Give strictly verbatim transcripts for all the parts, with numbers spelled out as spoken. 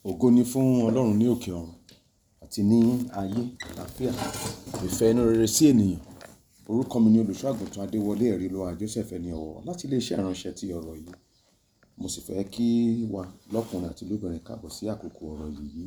Ògo ni fún Ọlọ́run ní òkè ọ̀run àti ní ayé àlàáfíà, ìfẹ́ inú rere sí ènìyàn. Orúkọ mi ni Olùṣọ́-àgùntàn Adéwọlé Ẹ̀rílọ́wà Joseph ẹni ọ̀wọ̀ láti iléeṣẹ́ ìránṣẹ́ ti ọ̀rọ̀ yìí. Mo sì fẹ́ kí wa lọ́kùnrin àti lóbìnrin káàbọ̀ sí àkókò ọ̀rọ̀ yìí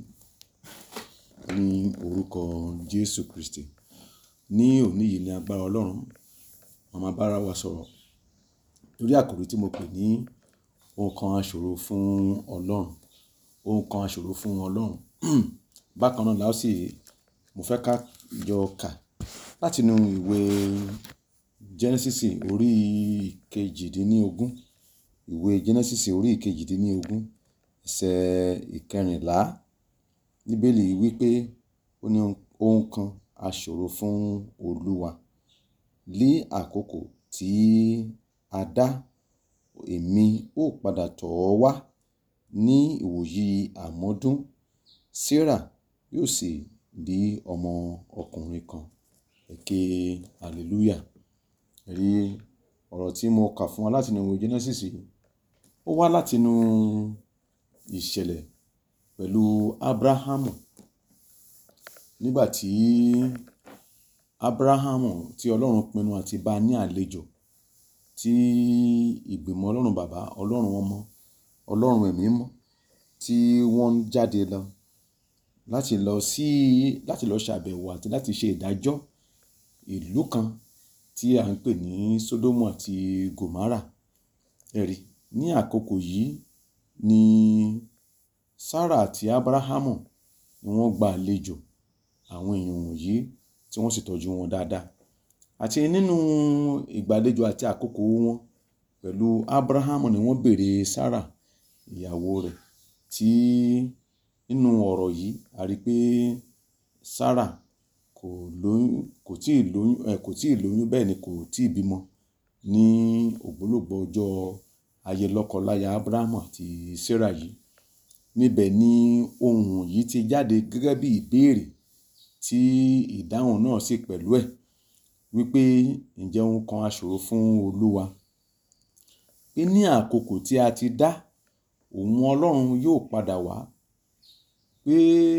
ní orúkọ Jésù Kristi. Ní òní yìí ní agbára Ọlọ́run, màá máa bára wa sọ̀rọ̀ lórí àkòrí tí mo pè ní ohun kan aṣòro fún Ọlọ́run. Ohun kan aṣòro fún Ọlọ́run. Bákan náà la ó sì, mo fẹ́ ká jọ kà láti inú ìwé Genesis orí ìkejìdínlógún. Ìwé Genesis orí ìkejìdínlógún ẹsẹ̀ ìkẹrìnlá. Bíbélì wípé ó ní ohun kan aṣòro fún Olúwa. Ní àkókò tí a dá, èmi ó padà tọ̀ ọ́ wá ní ìwòyí àmọ́dún. Sarah yóò sì bí ọmọ ọkùnrin kan. Ẹ ké hallelujah. Rí ọ̀rọ̀ tí mo kà fún wa láti inú ìwé Genesis yìí. Ó wá láti inú ìṣẹ̀lẹ̀ pẹ̀lú Abrahamu. Nígbà tí Abrahamu tí Ọlọ́run pinnu àti bá ní àlejò, tí ìgbìmọ̀ Ọlọ́run bàbá, Ọlọ́run ọmọ, Ọlọ́run ẹ̀mí mọ́ tí wọ́n jáde lọ láti lọ sí, láti lọ ṣàbẹ̀wò àti láti ṣe ìdájọ́ ìlú kan tí à ń pè ní Sódómù àti Gòmárà. Ẹ̀rí, ní àkókò yìí ni Sarah àti Abrahamu ni wọ́n gba àlejò àwọn èèyàn wọ̀nyí tí wọ́n sì tọ́jú wọn dáadáa. Àti nínú ìgbàlejò àti àkókò wọn pẹ̀lú Abrahamu ni wọ́n béèrè Sarah, ìyàwó rẹ̀, tí nínú ọ̀rọ̀ yìí a rí pé Sarah kò lóyún, kò tíì lóyún, ẹ̀ kò tíì lóyún bẹ́ẹ̀ ni kò tíì bímọ ní ògbólógbòó ọjọ́ ayé lọ́kọláya Abrahamu àti Sarah yìí. Níbẹ̀ ni ohun yìí ti jáde gẹ́gẹ́ bí ìbéèrè tí ìdáhùn náà sì pẹ̀lú ẹ̀ wípé ǹjẹ́ ohun kan aṣòro fún Olúwa. Pé ní àkókò tí a ti dá, òun Ọlọ́run yóò padà wá. Pé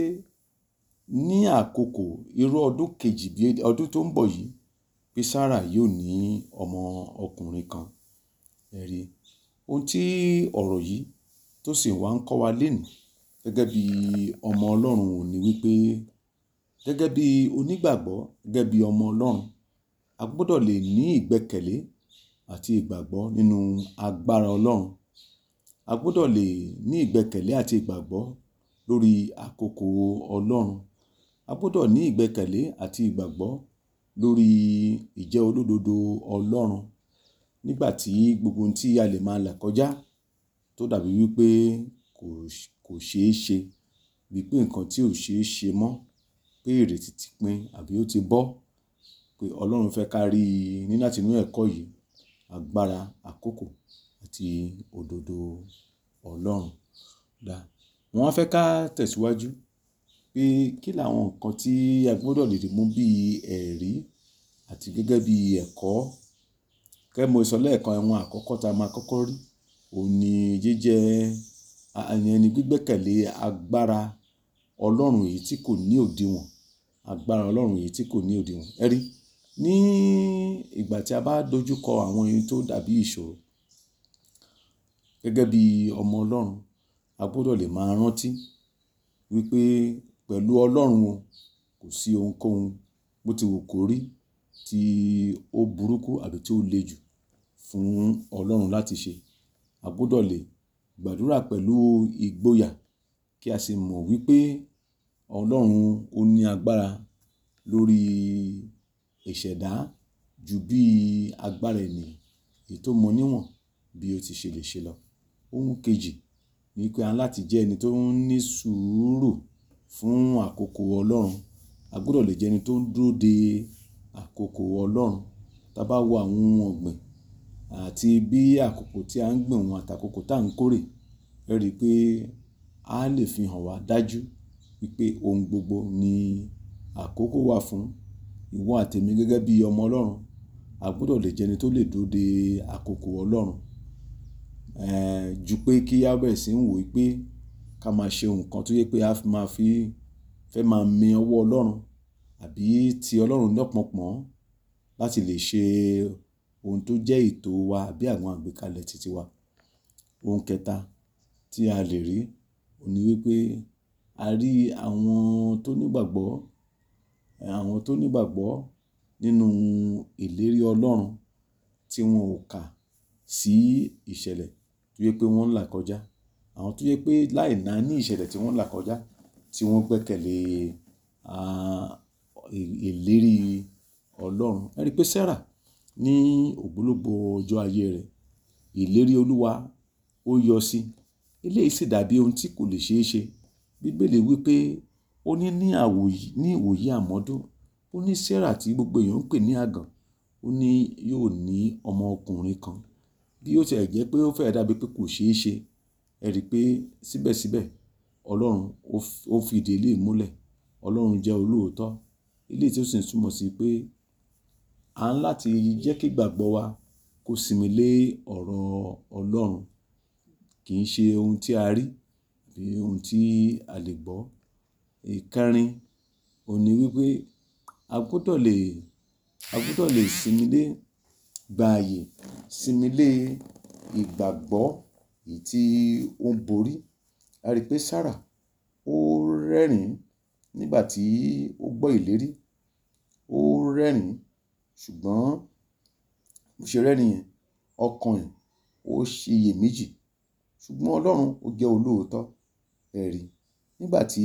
ní àkókò irú ọdún kejì bí ọdún tó ń bọ̀ yìí, pé Sarah yóò ní ọmọ ọkùnrin kan. Ẹ̀rí, ohun tí ọ̀rọ̀ yìí tó sì wá ń kọ́ wa lénìí gẹ́gẹ́ bí ọmọ Ọlọ́run ò ní wípé gẹ́gẹ́ bí onígbàgbọ́, gẹ́gẹ́ bí ọmọ Ọlọ́run, a gbọ́dọ̀ lè ní ìgbẹ́kẹ̀lé àti ìgbàgbọ́ nínú agbára Ọlọ́run. A gbọ́dọ̀ lè ní ìgbẹ́kẹ̀lé àti ìgbàgbọ́ lórí àkókò Ọlọ́run. A gbọ́dọ̀ ní ìgbẹ́kẹ̀lé àti ìgbàgbọ́ lórí ìjẹ́ olódodo Ọlọ́run. Nígbà tí gbogbo ohun tí a lè máa là kọjá tó dàbí wípé kò, kò ṣeé ṣe, bí pé nǹkan tí ò ṣeé ṣe mọ́, pé ìrètí ti pin àbí ó ti bọ́, pé Ọlọ́run fẹ́ ká rí ní láti inú ẹ̀kọ́ yìí agbára àkókò àti òdodo Ọlọ́run. Dá. Wọ́n á fẹ́ ká tẹ̀síwájú pé kí làwọn nǹkan tí a gbọ́dọ̀ lè mú bí ẹ̀rí àti gẹ́gẹ́ bí ẹ̀kọ́. Kẹ́ mo sọ lẹ́ẹ̀kan, àwọn àkọ́kọ́ tá a máa kọ́kọ́ rí òun ní jíjẹ́ ẹni gbígbẹ́kẹ̀lé agbára Ọlọ́run èyí tí kò ní òdiwọ̀n. Agbára Ọlọ́run èyí tí kò ní òdiwọ̀n. Ẹ̀rí, ní ìgbà tí a bá dojú kọ àwọn ohun tó dàbí ìṣòro gẹ́gẹ́ bí ọmọ Ọlọ́run, a gbọ́dọ̀ lè máa rántí wípé pẹ̀lú Ọlọ́run o, kò sí ohunkóhun bó ti wù kó rí tí ó burúkú àbí tí ó le jù fún Ọlọ́run láti ṣe. A gbọ́dọ̀ lè gbàdúrà pẹ̀lú ìgboyà kí a sì mọ̀ wípé Ọlọ́run ó ní agbára lórí ìṣẹ̀dá ju bí agbára ènìyàn èyí tó mọ níwọ̀n bí ó ti ṣe lè ṣe lọ. Ohun kejì ni pé a láti jẹ́ ẹni tó ń ní sùúrù fún àkókò Ọlọ́run. A gbọ́dọ̀ lè jẹ́ ẹni tó ń dúró de àkókò Ọlọ́run. Tá bá wo àwọn ohun ọ̀gbìn àti bí àkókò tí a ń gbìn wọn àti àkókò tá ń kórè, ẹ rí i pé a lè fi hàn wá dájú wípé ohun gbogbo ni àkókò wà fún. Ìwọ àti èmi gẹ́gẹ́ bí ọmọ Ọlọ́run, a gbọ́dọ̀ lè jẹ́ ẹni tó lè dúró de àkókò Ọlọ́run. Eh, ju pé kí a bẹ̀rẹ̀ sí ń wò pé ká máa ṣe nǹkan tó yẹ pé a máa fi fẹ́ máa mi ọwọ́ Ọlọ́run àbí ti Ọlọ́run lọ́pọ̀npọ̀n láti lè ṣe ohun tó jẹ́ ètò wa àbí àwọn àgbékalẹ̀ titi wa. Ohun kẹta tí a lè rí òun ní wípé a rí àwọn tó nígbàgbọ́, àwọn tó nígbàgbọ́ nínú ìlérí Ọlọ́run tí wọn ò kà sí ìṣẹ̀lẹ̀ tó yẹ pé wọ́n ń là kọjá. Àwọn tó yẹ pé láì náání ìṣẹ̀lẹ̀ tí wọ́n ń là kọjá tí wọ́n gbẹ́kẹ̀lé ìlérí Ọlọ́run. Ẹ rí pé Sarah ní ògbólógbòó ọjọ́ ayé rẹ̀, ìlérí Olúwa ó yọ sí. Eléyìí sì dàbí ohun tí kò lè ṣeé ṣe. Bíbélì wípé ó ní ní àwòyí, ní ìwòyí àmọ́dún, ó ní Sarah tí gbogbo èèyàn ń pè ní àgàn, ó ní yóò ní ọmọ ọkùnrin kan. Bí ó tiẹ̀ jẹ́ pé ó fẹ́ dàbí pé kò ṣeé ṣe, ẹ rí pé síbẹ̀síbẹ̀ Ọlọ́run ó fi ìdí eléyìí múlẹ̀. Ọlọ́run jẹ́ olóòótọ́. Eléyìí tí ó sì ń túmọ̀ sí pé à ń láti jẹ́ kí ìgbàgbọ́ wa kó sinmi lé ọ̀rọ̀ Ọlọ́run. Kì í ṣe ohun tí a rí àbí ohun tí a lè gbọ́. Ìkẹrin òun ní wípé a gbọ́dọ̀ lè, a gbọ́dọ̀ lè sinmi lé, gba ààyè sinmi lé ìgbàgbọ́ èyí tí ó ń borí. A rí pé Sarah ó rẹ́rìn-ín nígbà tí ó gbọ́ ìlérí. Ó rẹ́rìn-ín ṣùgbọ́n bó ṣe rẹ́rìn-ín yẹn, ọkàn ẹ̀ ó ṣe iyèméjì. Ṣùgbọ́n Ọlọ́run ó jẹ́ olóòótọ́. Ẹ rí, nígbà tí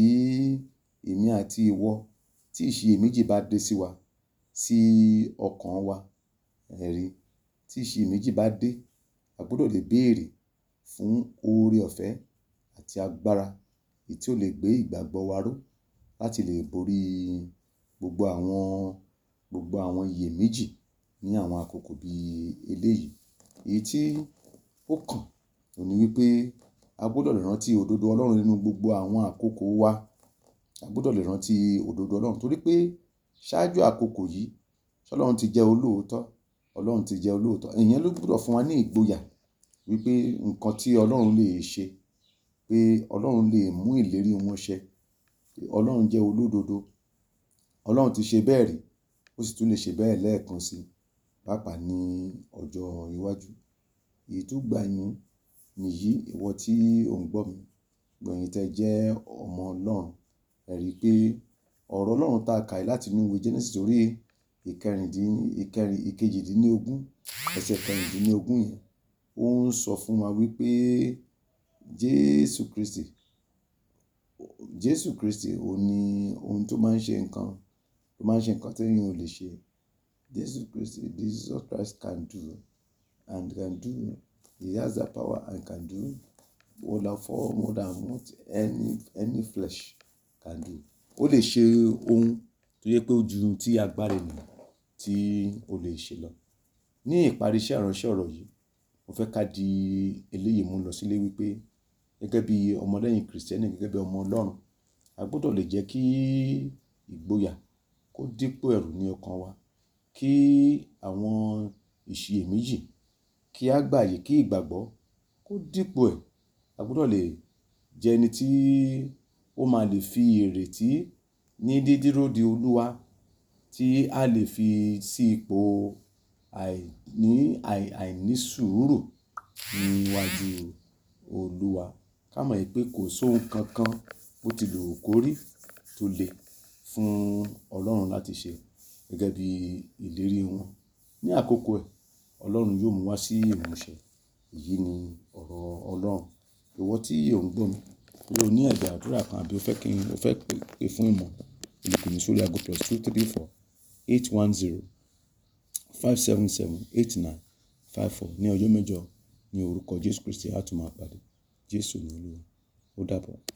èmi àti ìwọ tí ìṣiyèméjì bá dé sí wa, sí ọkàn wa, ẹ rí, tí ìṣiyèméjì bá dé, a gbọ́dọ̀ lè béèrè fún oore ọ̀fẹ́ àti agbára èyí tí ó lè gbé ìgbàgbọ́ wa ró láti lè borí gbogbo àwọn, gbogbo àwọn iyèméjì ní àwọn àkókò bí eléyìí. Èyí tí ó kàn òun ní wípé a gbọ́dọ̀ lè rántí òdodo Ọlọ́run nínú gbogbo àwọn àkókò wa. A gbọ́dọ̀ lè rántí òdodo Ọlọ́run torí pé ṣáájú àkókò yìí, Ọlọ́run ti jẹ́ olóòótọ́. Ọlọ́run ti jẹ́ olóòótọ́. Ìyẹn ló gbọ́dọ̀ fún wa ní ìgboyà wípé nǹkan tí Ọlọ́run lè ṣe, pé Ọlọ́run lè mú ìlérí wọn ṣẹ. Ọlọ́run jẹ́ olódodo. Ọlọ́run ti ṣe bẹ́ẹ̀ rí, ó sì tún lè ṣe bẹ́ẹ̀ lẹ́ẹ̀kan sí, pàápàá ní ọjọ́ iwájú. Èyí tó gbà yín nìyí, ìwọ tí ò ń gbọ́ mi, gbogbo ẹ̀yin tẹ́ jẹ́ ọmọ Ọlọ́run. Ẹ rí pé ọ̀rọ̀ Ọlọ́run tá a kà láti inú ìwé Genesis orí ìkẹrìndín, ìkẹrìn, ìkejìdínlógún, ẹsẹ̀ kẹrìndínlógún yẹn, ó ń sọ fún wa wípé Jésù Kristi, Jésù Kristi òun ní ohun tó máa ń ṣe nǹkan, tó máa ń ṣe nǹkan tí èèyàn ò lè ṣe. Jésù Kristi, Jesus Christ can do and can do. He has the power and can do more than for more than what any, any flesh can do. Ó lè ṣe ohun tó yẹ pé ó ju ohun tí agbára ènìyàn tí ó lè ṣe lọ. Ní ìparí iṣẹ́ ìránṣẹ́ ọ̀rọ̀ yìí, mo fẹ́ ká di eléyìí mú lọ sílé wípé gẹ́gẹ́ bí ọmọ lẹ́yìn Kristẹni, gẹ́gẹ́ bí ọmọ Ọlọ́run, a gbọ́dọ̀ lè jẹ́ kí ìgboyà kó dípò ẹ̀rù ní ọkàn wa, kí àwọn ìṣiyèméjì kí a gbà ààyè kí ìgbàgbọ́ kó dípò ẹ̀. A gbọ́dọ̀ lè jẹ́ ẹni tí ó máa lè fi ìrètí ní dídúró de Olúwa, tí a lè fi sí ipò àìní, àìní sùúrù níwájú Olúwa. Ká mọ̀ pé kò sóhun kankan bó ti lè wù kó rí tó le fún Ọlọ́run láti ṣe gẹ́gẹ́ bí ìlérí wọn. Ní àkókò ẹ̀, Ọlọ́run yóò mú wá sí ìmúṣẹ. Èyí ni ọ̀rọ̀ Ọlọ́run. Ìwọ tí ò ń gbọ́ mi, bí o ní ẹ̀bẹ̀ àdúrà kan àbí o fẹ́ kí n, o fẹ́ pè fún ìmọ̀, o lè pè mí sórí ago plus two three four eight one zero five seven seven eight nine five four. Ní ọjọ́ mẹ́jọ ní orúkọ Jésù Kristi a tún máa pàdé. Jésù ni Olúwa. Ó dàbọ̀.